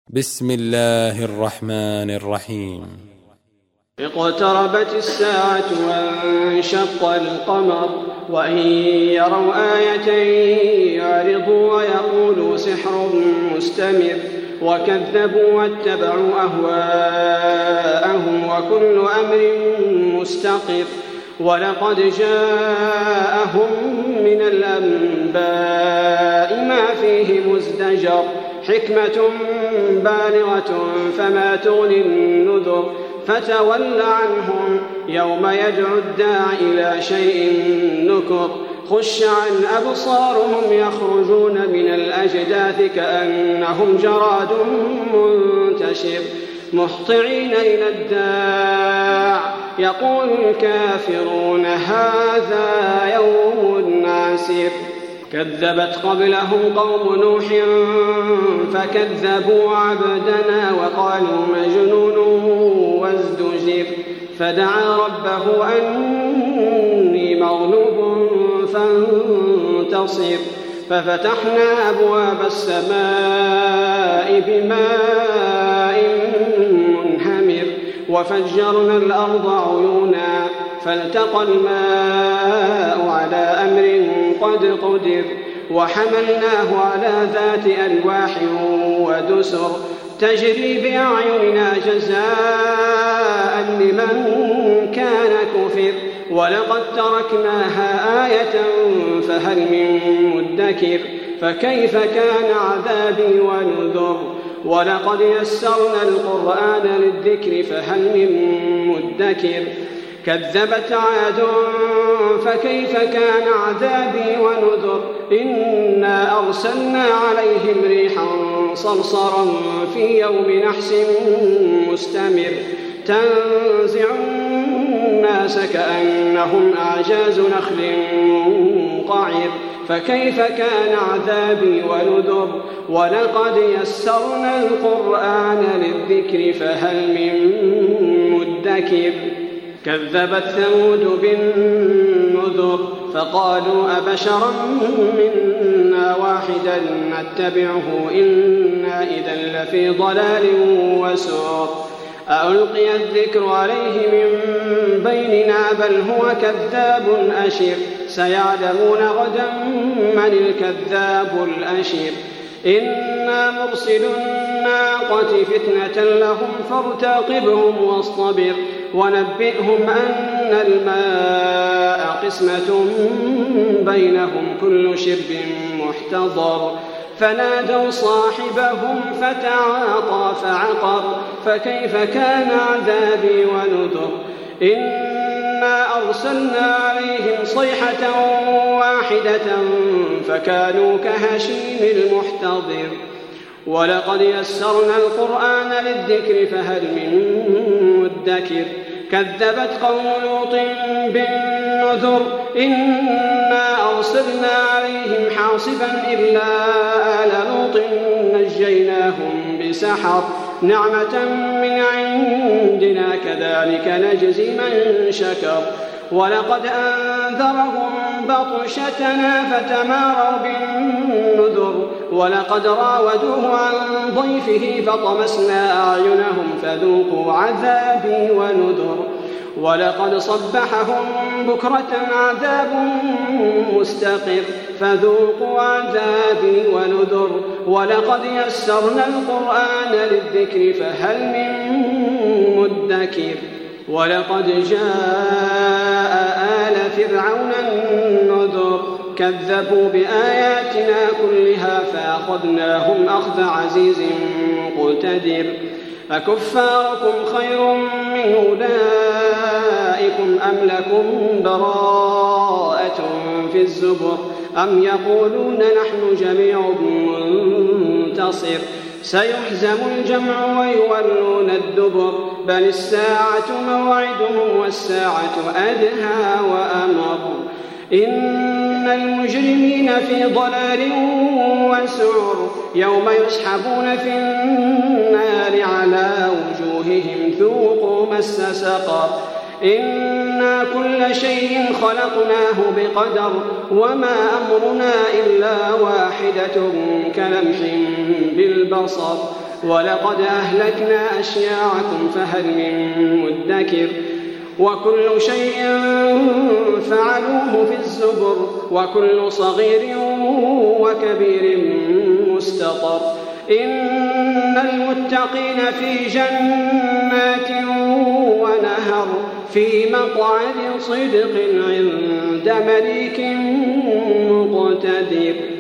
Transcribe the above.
بسم الله الرحمن الرحيم. اقتربت الساعة وانشق القمر وإن يروا آية يعرضوا ويقولوا سحر مستمر وكذبوا واتبعوا أهواءهم وكل أمر مستقر ولقد جاءهم من الأنباء ما فيه مزدجر حكمة بالغة فما تغني النذر فتول عنهم يوم يدعو الداع إلى شيء نكر خش عن أبصارهم يخرجون من الأجداث كأنهم جراد منتشر مهطعين إلى الداع يقول الكافرون هذا يوم عسير كذبت قبلهم قوم نوح فكذبوا عبدنا وقالوا مجنون وازدجر فدعا ربه أني مغلوب فانتصر ففتحنا أبواب السماء بماء منهمر وفجرنا الأرض عيونا فالتقى الماء على أمر قد قدر وحملناه على ذات ألواح ودسر تجري بأعيننا جزاء لمن كان كفر ولقد تركناها آية فهل من مدكر فكيف كان عذابي ونذر ولقد يسرنا القرآن للذكر فهل من مدكر كذبت عاد فكيف كان عذابي ونذر إنا أرسلنا عليهم ريحا صرصرا في يوم نحس مستمر تنزع الناس كأنهم أعجاز نخل منقعر فكيف كان عذابي ونذر ولقد يسرنا القرآن للذكر فهل من مدكر كذبت ثمود بالنذر فقالوا أبشرا منا واحدا نتبعه إنا إذا لفي ضلال وسعر ألقي الذكر عليه من بيننا بل هو كذاب أشر سيعلمون غدا من الكذاب الأشر إنا مرسل الناقة فتنة لهم فارتقبهم واصطبر ونبئهم أن الماء قسمة بينهم كل شرب محتضر فنادوا صاحبهم فتعاطى فعقر فكيف كان عذابي ونذر إنا أرسلنا عليهم صيحة واحدة فكانوا كهشيم المحتضر ولقد يسرنا القرآن للذكر فهل من مدكر كذبت قوم لوط بالنذر إنا أرسلنا عليهم حاصبا إلا آل لوط نجيناهم بسحر نعمة من عندنا كذلك نجزي من شكر ولقد أنذرهم بطشتنا فتماروا بالنذر ولقد راودوه عن ضيفه فطمسنا أعينهم فذوقوا عذابي ونذر ولقد صبحهم بكرة عذاب مستقر فذوقوا عذابي ونذر ولقد يسرنا القرآن للذكر فهل من مدكر ولقد جاء آل فرعون النذر كذبوا بآياتنا كلها فأخذناهم أخذ عزيز مقتدر أكفاركم خير من أولئكم أم لكم براءة في الزبر أم يقولون نحن جميع منتصر سيحزم الجمع ويولون الدبر بل الساعة موعدهم والساعة أدهى وأمر إن المجرمين في ضلال وسعر يوم يسحبون في النار على وجوههم ذوقوا مس سقر إنا كل شيء خلقناه بقدر وما أمرنا إلا واحدة كلمح بالبصر ولقد أهلكنا أشياعكم فهل من مدكر وكل شيء فعلوه في الزبر وكل صغير وكبير مستطر إن المتقين في جنات ونهر في مقعد صدق عند مليك مقتدر.